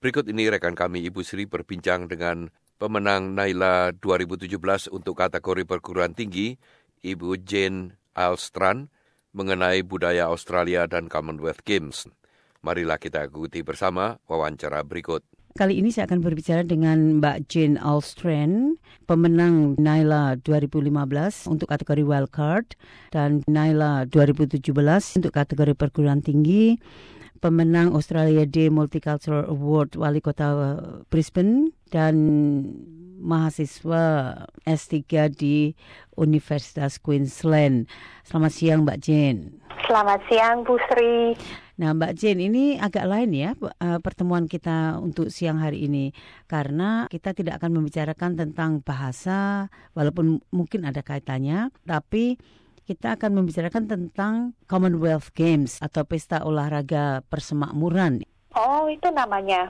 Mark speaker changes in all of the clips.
Speaker 1: Berikut ini rekan kami Ibu Sri berbincang dengan pemenang Naila 2017 untuk kategori perguruan tinggi, Ibu Jane Alstrand, mengenai budaya Australia dan Commonwealth Games. Marilah kita ikuti bersama wawancara berikut.
Speaker 2: Kali ini saya akan berbicara dengan Mbak Jane Alstrand, pemenang Naila 2015 untuk kategori wildcard dan Naila 2017 untuk kategori perguruan tinggi, pemenang Australia Day Multicultural Award Wali Kota Brisbane, dan mahasiswa S3 di Universitas Queensland. Selamat siang Mbak Jane.
Speaker 3: Selamat siang Bu Sri.
Speaker 2: Nah Mbak Jane, ini agak lain ya pertemuan kita untuk siang hari ini. Karena kita tidak akan membicarakan tentang bahasa, walaupun mungkin ada kaitannya, tapi kita akan membicarakan tentang Commonwealth Games atau Pesta Olahraga Persemakmuran.
Speaker 3: Oh, itu namanya.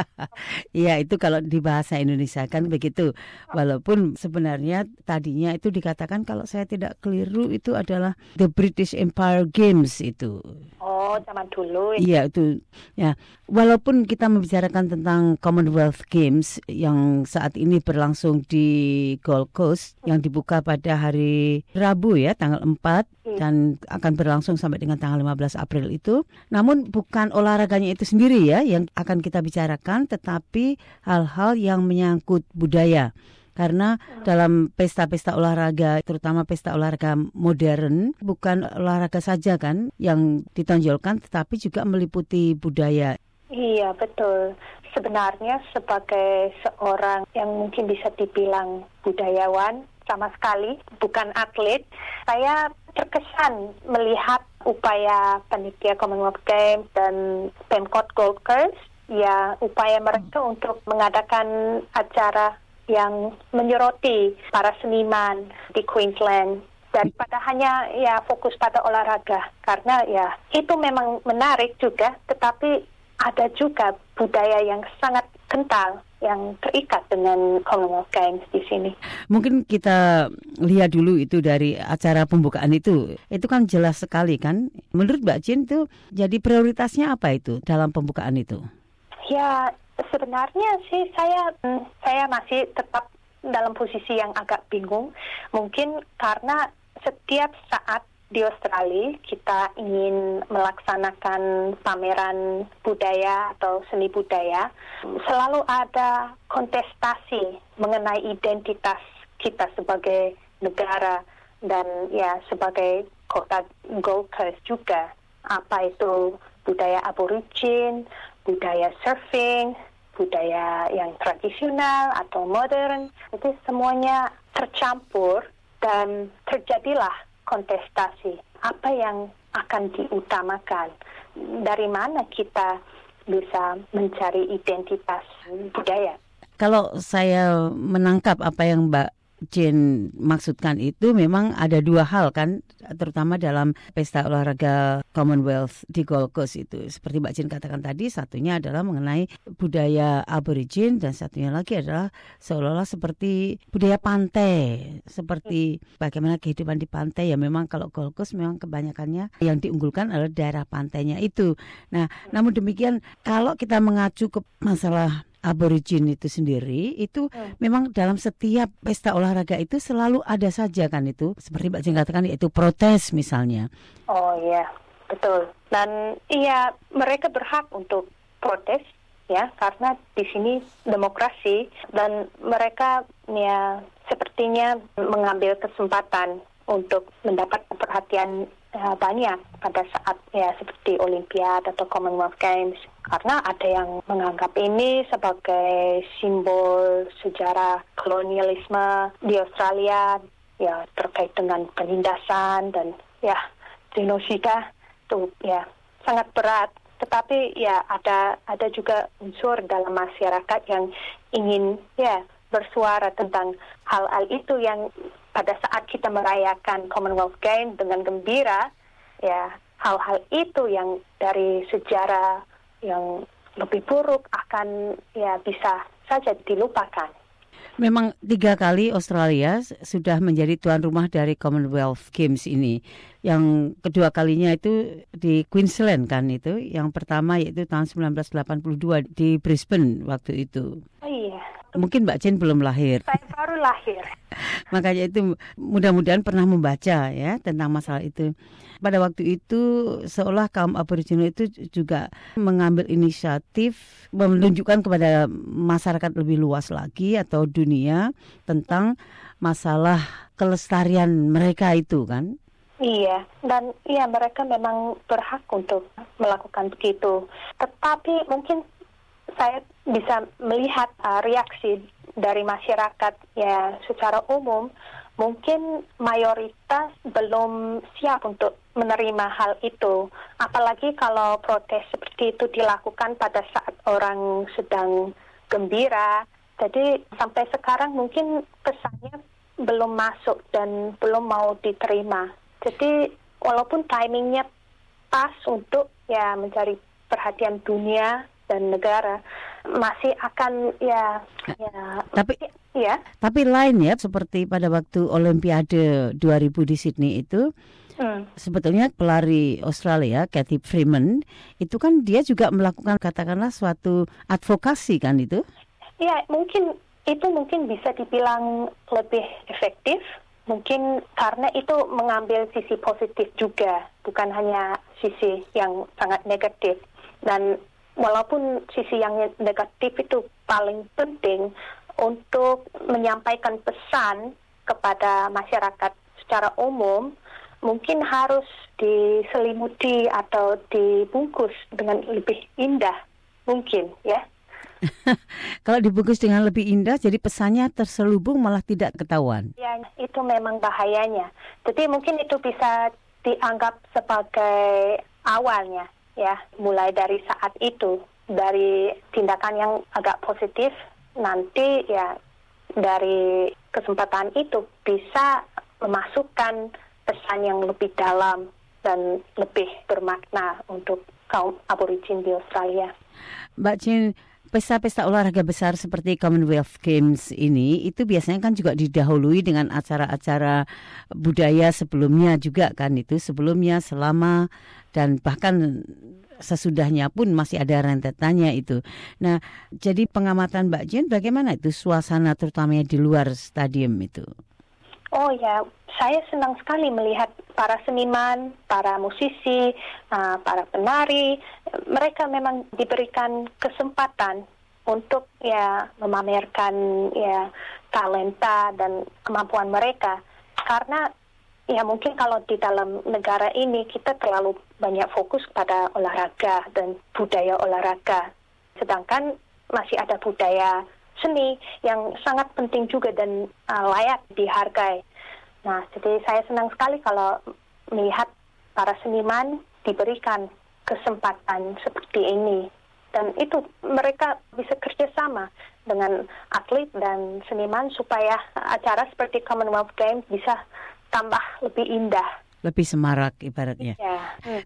Speaker 2: Iya, itu kalau di bahasa Indonesia kan begitu. Walaupun sebenarnya tadinya itu dikatakan, kalau saya tidak keliru, itu adalah The British Empire Games itu.
Speaker 3: Oh, zaman dulu.
Speaker 2: Iya, itu. Ya, walaupun kita membicarakan tentang Commonwealth Games yang saat ini berlangsung di Gold Coast, yang dibuka pada hari Rabu ya, tanggal 4 dan akan berlangsung sampai dengan tanggal 15 April itu. Namun bukan olahraganya itu sendiri ya yang akan kita bicarakan, tetapi hal-hal yang menyangkut budaya. Karena dalam pesta-pesta olahraga, terutama pesta olahraga modern, bukan olahraga saja kan yang ditonjolkan, tetapi juga meliputi budaya.
Speaker 3: Iya, betul. Sebenarnya sebagai seorang yang mungkin bisa dibilang budayawan, sama sekali bukan atlet, saya terkesan melihat upaya panitia Commonwealth Games dan Pemkot Gold Coast, ya upaya mereka untuk mengadakan acara yang menyoroti para seniman di Queensland daripada hanya ya fokus pada olahraga, karena ya itu memang menarik juga, tetapi ada juga budaya yang sangat kental yang terikat dengan Commonwealth Games di sini.
Speaker 2: Mungkin kita lihat dulu itu dari acara pembukaan itu. Itu kan jelas sekali kan. Menurut Mbak Jane itu jadi prioritasnya apa itu dalam pembukaan itu?
Speaker 3: Ya, sebenarnya sih saya masih tetap dalam posisi yang agak bingung. Mungkin karena setiap saat di Australia kita ingin melaksanakan pameran budaya atau seni budaya, selalu ada kontestasi mengenai identitas kita sebagai negara dan ya sebagai kota Gold Coast juga. Apa itu budaya aborigin, budaya surfing, budaya yang tradisional atau modern, itu semuanya tercampur dan terjadilah kontestasi. Apa yang akan diutamakan? Dari mana kita bisa mencari identitas budaya?
Speaker 2: Kalau saya menangkap apa yang Mbak Jane maksudkan itu, memang ada dua hal kan, terutama dalam pesta olahraga Commonwealth di Gold Coast itu. Seperti Mbak Jane katakan tadi, satunya adalah mengenai budaya aborigin dan satunya lagi adalah seolah-olah seperti budaya pantai, seperti bagaimana kehidupan di pantai. Ya memang kalau Gold Coast memang kebanyakannya yang diunggulkan adalah daerah pantainya itu. Nah, namun demikian kalau kita mengacu ke masalah aborigin itu sendiri, itu memang dalam setiap pesta olahraga itu selalu ada saja kan itu. Seperti Mbak Jane katakan, yaitu protes misalnya.
Speaker 3: Oh iya, betul. Dan iya, mereka berhak untuk protes ya, karena di sini demokrasi dan mereka ya sepertinya mengambil kesempatan untuk mendapat perhatian banyak pada saat ya seperti Olimpiade atau Commonwealth Games, karena ada yang menganggap ini sebagai simbol sejarah kolonialisme di Australia ya, terkait dengan penindasan dan ya genosida itu ya sangat berat. Tetapi ya ada juga unsur dalam masyarakat yang ingin ya bersuara tentang hal-hal itu, yang pada saat kita merayakan Commonwealth Games dengan gembira, ya hal-hal itu yang dari sejarah yang lebih buruk akan ya bisa saja dilupakan.
Speaker 2: Memang 3 kali Australia sudah menjadi tuan rumah dari Commonwealth Games ini. Yang kedua kalinya itu di Queensland kan itu. Yang pertama yaitu tahun 1982 di Brisbane waktu itu.
Speaker 3: Oh iya.
Speaker 2: Mungkin Mbak Jane belum lahir.
Speaker 3: Saya baru lahir.
Speaker 2: Makanya itu mudah-mudahan pernah membaca ya tentang masalah itu. Pada waktu itu seolah kaum Aboriginal itu juga mengambil inisiatif menunjukkan kepada masyarakat lebih luas lagi atau dunia tentang masalah kelestarian mereka itu kan.
Speaker 3: Iya, dan iya mereka memang berhak untuk melakukan begitu. Tetapi mungkin saya bisa melihat reaksi dari masyarakat ya secara umum. Mungkin mayoritas belum siap untuk menerima hal itu. Apalagi kalau protes seperti itu dilakukan pada saat orang sedang gembira. Jadi sampai sekarang mungkin pesannya belum masuk dan belum mau diterima. Jadi walaupun timingnya pas untuk ya mencari perhatian dunia dan negara, masih akan
Speaker 2: tapi lain ya seperti pada waktu Olimpiade 2000 di Sydney itu. Sebetulnya pelari Australia Cathy Freeman itu kan dia juga melakukan katakanlah suatu advokasi kan itu.
Speaker 3: Ya, mungkin bisa dibilang lebih efektif. Mungkin karena itu mengambil sisi positif juga, bukan hanya sisi yang sangat negatif. Dan walaupun sisi yang negatif itu paling penting untuk menyampaikan pesan kepada masyarakat secara umum, mungkin harus diselimuti atau dibungkus dengan lebih indah, mungkin ya.
Speaker 2: Kalau dibungkus dengan lebih indah, jadi pesannya terselubung malah tidak ketahuan.
Speaker 3: Ya, itu memang bahayanya. Jadi mungkin itu bisa dianggap sebagai awalnya, ya, mulai dari saat itu, dari tindakan yang agak positif, nanti ya dari kesempatan itu bisa memasukkan pesan yang lebih dalam dan lebih bermakna untuk kaum Aborigin di Australia.
Speaker 2: Mbak Jane, pesta-pesta olahraga besar seperti Commonwealth Games ini itu biasanya kan juga didahului dengan acara-acara budaya sebelumnya juga kan itu sebelumnya, selama dan bahkan sesudahnya pun masih ada rentetannya itu. Nah, jadi pengamatan Mbak Jane bagaimana itu suasana terutamanya di luar stadium itu?
Speaker 3: Oh ya, saya senang sekali melihat para seniman, para musisi, para penari. Mereka memang diberikan kesempatan untuk ya memamerkan ya talenta dan kemampuan mereka. Karena ya mungkin kalau di dalam negara ini kita terlalu banyak fokus pada olahraga dan budaya olahraga. Sedangkan masih ada budaya seni yang sangat penting juga dan layak dihargai. Nah, jadi saya senang sekali kalau melihat para seniman diberikan kesempatan seperti ini. Dan itu mereka bisa kerjasama dengan atlet dan seniman supaya acara seperti Commonwealth Games bisa tambah lebih indah.
Speaker 2: Lebih semarak ibaratnya.
Speaker 3: Ya.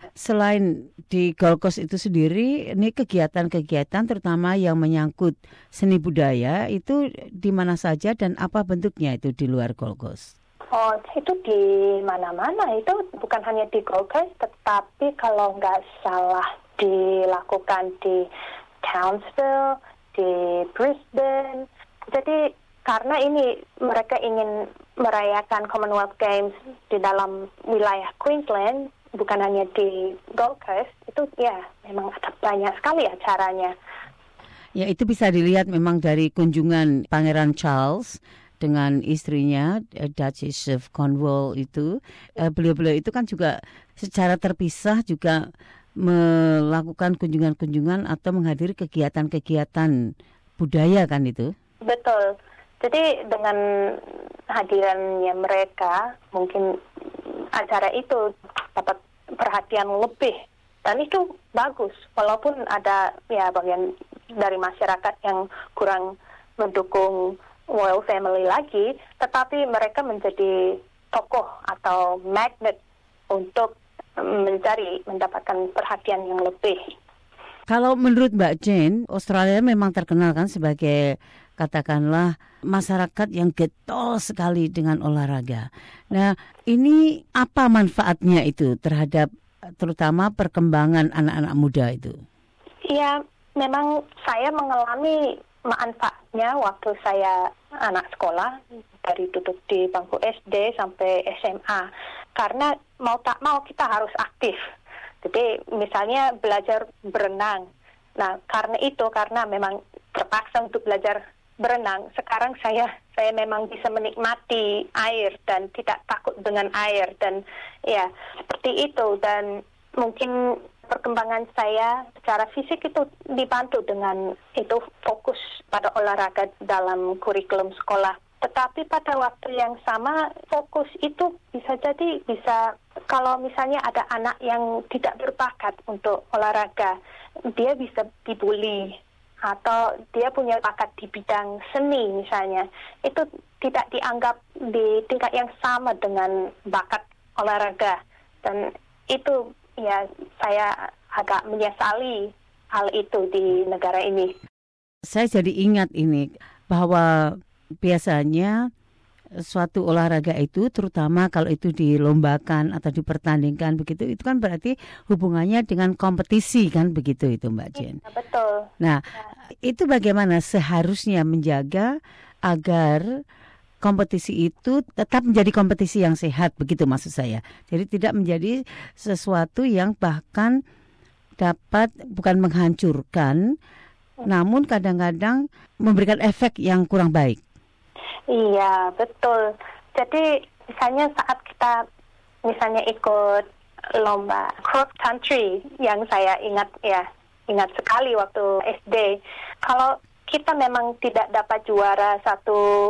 Speaker 2: Selain di Gold Coast itu sendiri, ini kegiatan-kegiatan terutama yang menyangkut seni budaya itu di mana saja dan apa bentuknya itu di luar Gold Coast?
Speaker 3: Oh, itu di mana-mana. Itu bukan hanya di Gold Coast, tetapi kalau nggak salah dilakukan di Townsville, di Brisbane. Jadi karena ini mereka ingin merayakan Commonwealth Games di dalam wilayah Queensland, bukan hanya di Gold Coast, itu ya memang ada banyak sekali acaranya.
Speaker 2: Ya, itu bisa dilihat memang dari kunjungan Pangeran Charles dengan istrinya Duchess of Cornwall itu. Beliau-beliau itu kan juga secara terpisah juga melakukan kunjungan-kunjungan atau menghadiri kegiatan-kegiatan budaya kan itu.
Speaker 3: Betul. Jadi dengan hadirannya mereka, mungkin acara itu dapat perhatian lebih. Dan itu bagus, walaupun ada ya bagian dari masyarakat yang kurang mendukung royal family lagi, tetapi mereka menjadi tokoh atau magnet untuk mendapatkan perhatian yang lebih.
Speaker 2: Kalau menurut Mbak Jane, Australia memang terkenal kan sebagai katakanlah masyarakat yang getol sekali dengan olahraga. Nah, ini apa manfaatnya itu terhadap terutama perkembangan anak-anak muda itu?
Speaker 3: Ya, memang saya mengalami manfaatnya waktu saya anak sekolah, dari duduk di bangku SD sampai SMA. Karena mau tak mau kita harus aktif. Jadi misalnya belajar berenang. Nah, karena memang terpaksa untuk belajar berenang, sekarang saya memang bisa menikmati air dan tidak takut dengan air, dan ya seperti itu. Dan mungkin perkembangan saya secara fisik itu dibantu dengan itu fokus pada olahraga dalam kurikulum sekolah. Tetapi pada waktu yang sama fokus itu bisa kalau misalnya ada anak yang tidak berbakat untuk olahraga, dia bisa dibully atau dia punya bakat di bidang seni misalnya, itu tidak dianggap di tingkat yang sama dengan bakat olahraga. Dan itu ya saya agak menyesali hal itu di negara ini.
Speaker 2: Saya jadi ingat ini bahwa biasanya suatu olahraga itu, terutama kalau itu dilombakan atau dipertandingkan begitu, itu kan berarti hubungannya dengan kompetisi kan begitu itu Mbak Jen.
Speaker 3: Ya, betul.
Speaker 2: Nah, itu bagaimana seharusnya menjaga agar kompetisi itu tetap menjadi kompetisi yang sehat begitu maksud saya. Jadi tidak menjadi sesuatu yang bahkan dapat bukan menghancurkan, namun kadang-kadang memberikan efek yang kurang baik.
Speaker 3: Iya, betul. Jadi misalnya saat kita ikut lomba cross country yang saya ingat sekali waktu SD. Kalau kita memang tidak dapat juara 1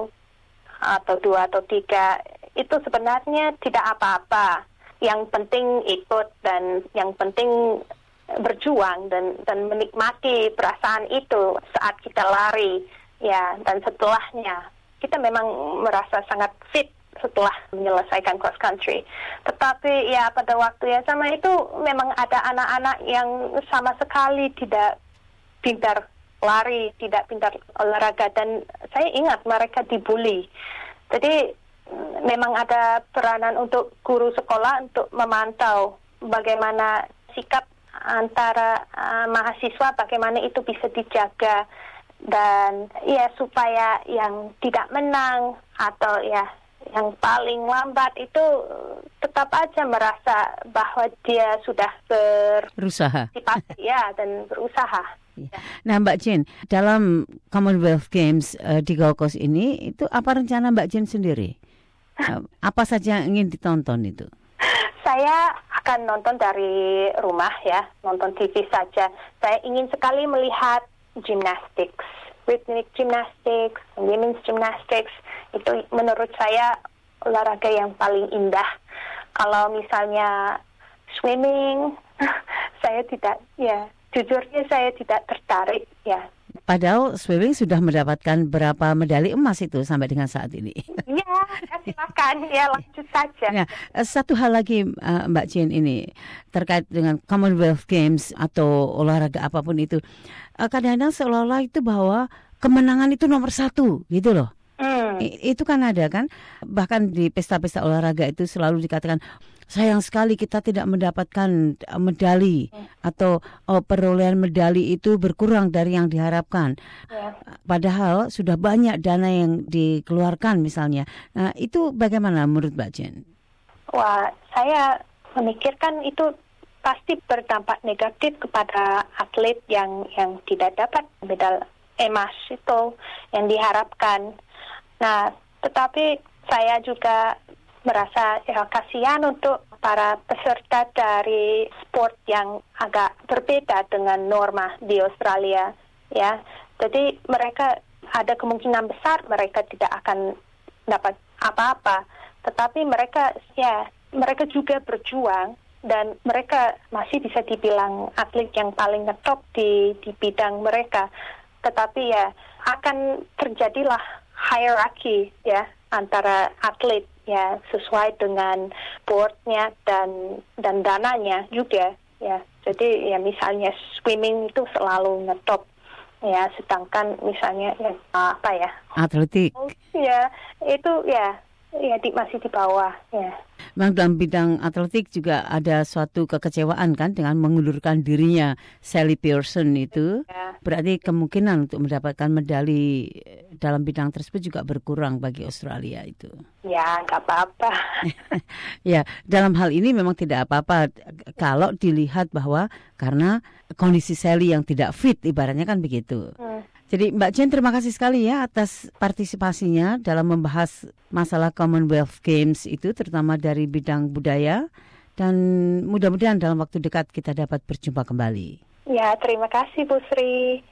Speaker 3: atau 2 atau 3, itu sebenarnya tidak apa-apa. Yang penting ikut dan yang penting berjuang dan menikmati perasaan itu saat kita lari, ya, dan setelahnya. Kita memang merasa sangat fit setelah menyelesaikan cross country. Tetapi ya pada waktu yang sama itu memang ada anak-anak yang sama sekali tidak pintar lari, tidak pintar olahraga, dan saya ingat mereka dibully. Jadi memang ada peranan untuk guru sekolah untuk memantau bagaimana sikap antara mahasiswa, bagaimana itu bisa dijaga. Dan ya supaya yang tidak menang atau ya yang paling lambat itu tetap aja merasa bahwa dia sudah
Speaker 2: berusaha.
Speaker 3: Ya, dan berusaha.
Speaker 2: Nah Mbak Jen, dalam Commonwealth Games di Gold Coast ini, itu apa rencana Mbak Jen sendiri? Apa saja yang ingin ditonton itu?
Speaker 3: Saya akan nonton dari rumah ya, nonton TV saja. Saya ingin sekali melihat gymnastics, rhythmic gymnastics, women's gymnastics. Itu menurut saya olahraga yang paling indah. Kalau misalnya swimming, jujurnya saya tidak tertarik ya.
Speaker 2: Padahal swimming sudah mendapatkan berapa medali emas itu sampai dengan saat ini.
Speaker 3: Iya, silakan ya, lanjut saja.
Speaker 2: Nah, satu hal lagi Mbak Jen ini terkait dengan Commonwealth Games atau olahraga apapun itu, kadang-kadang seolah-olah itu bahwa kemenangan itu nomor 1 gitu loh. Itu kan ada kan, bahkan di pesta-pesta olahraga itu selalu dikatakan sayang sekali kita tidak mendapatkan medali atau perolehan medali itu berkurang dari yang diharapkan. Padahal sudah banyak dana yang dikeluarkan misalnya. Nah, itu bagaimana menurut Mbak Jen?
Speaker 3: Wah, saya memikirkan itu pasti berdampak negatif kepada atlet yang tidak dapat medal emas itu yang diharapkan. Nah, tetapi saya juga merasa kasihan untuk para peserta dari sport yang agak berbeda dengan norma di Australia, ya. Jadi mereka ada kemungkinan besar mereka tidak akan dapat apa-apa, tetapi mereka juga berjuang dan mereka masih bisa dibilang atlet yang paling ngetop di bidang mereka. Tetapi ya akan terjadilah hierarki ya antara atlet ya sesuai dengan boardnya dan dananya juga ya. Jadi ya misalnya swimming itu selalu ngetop ya, sedangkan misalnya
Speaker 2: Atletik.
Speaker 3: ya itu masih di bawah ya.
Speaker 2: Memang dalam bidang atletik juga ada suatu kekecewaan kan dengan mengundurkan dirinya Sally Pearson itu.
Speaker 3: Ya.
Speaker 2: Berarti kemungkinan untuk mendapatkan medali dalam bidang tersebut juga berkurang bagi Australia itu.
Speaker 3: Ya, nggak apa-apa.
Speaker 2: Ya, dalam hal ini memang tidak apa-apa kalau dilihat bahwa karena kondisi Sally yang tidak fit, ibaratnya kan begitu. Jadi Mbak Jane, terima kasih sekali ya atas partisipasinya dalam membahas masalah Commonwealth Games itu, terutama dari bidang budaya. Dan mudah-mudahan dalam waktu dekat kita dapat berjumpa kembali.
Speaker 3: Ya, terima kasih Bu Sri.